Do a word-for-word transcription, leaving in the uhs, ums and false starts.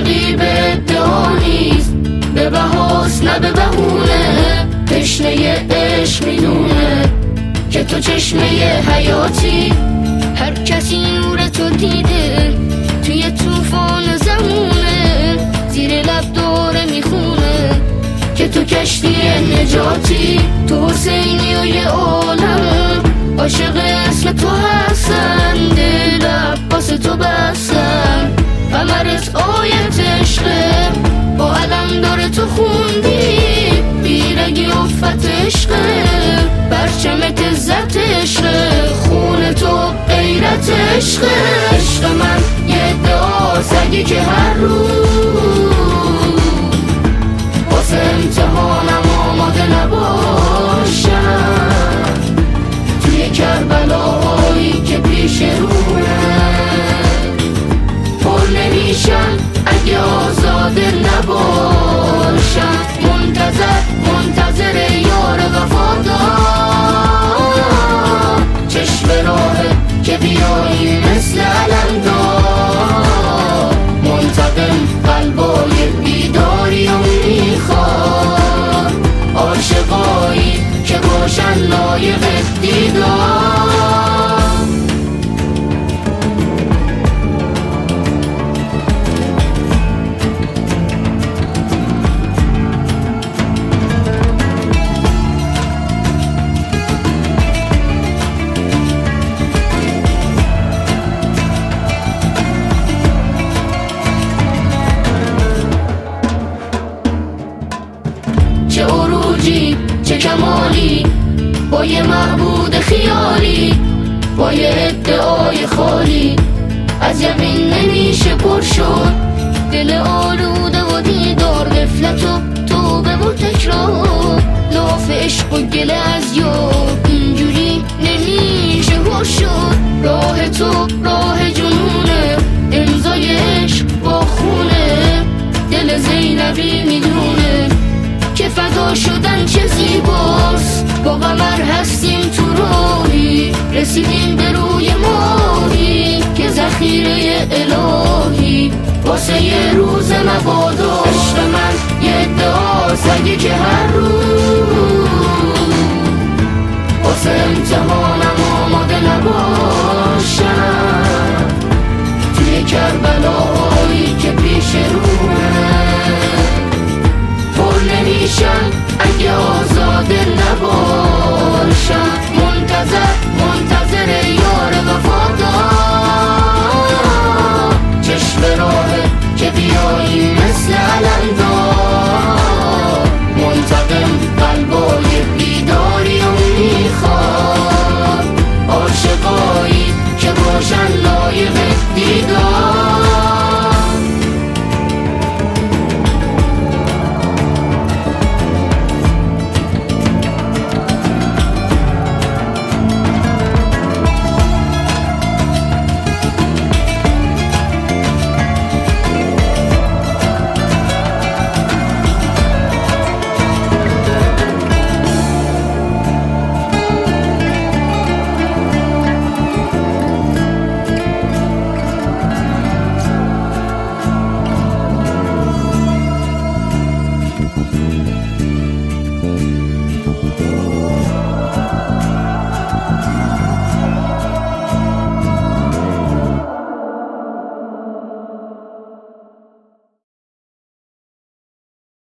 عاشقی به ادعا نیست، به بهاست نه به بهونه. تشنه عشق میدونه که تو چشمه حیاتی. هر کسی نور تو دیده توی طوفان زمونه، زیر لب داره میخونه که تو کشتی نجاتی. تو حسینی و یه عالم عاشق اسم تو هستن، دل عباس تو بستن. قمرت آیت عشقه، با علم داره تو خوندی، بیرگی افت عشقه، پرچمت عزت عشقه، خون تو غیرت عشقه. عشق من یه ادعاست اگه که هر روز واسه امتحانم آماده نباشم، توی کربلاهایی که پیش رومه پر نمیشم اگه آزاده نباشم. منتظر منتظر یار وفادار، چشم راهه که بیایی مثل علمدار. منتقم قلبای بیداری و میخواد، عاشقایی که باشن لایق دیدار. چه عروجی چه کمالی با یه معبود خیالی، با یه ادعای خالی از یقین نمیشه پر شد. دل آلوده و دیدار، غفلت و توبه و تکرار، لاف عشق و گله از یار، اینجوری نمیشه پر شد. راه تو راه جنونه، امضای عشق با خونه، دل زینبی میدونه که فدا شدن چه زیباست. با قمر هستیم تو راهی، رسیدیم به روی ماهی که ذخیره الهی واسه یه روز مبادا. عشق من یه ادعاست اگه که هر روز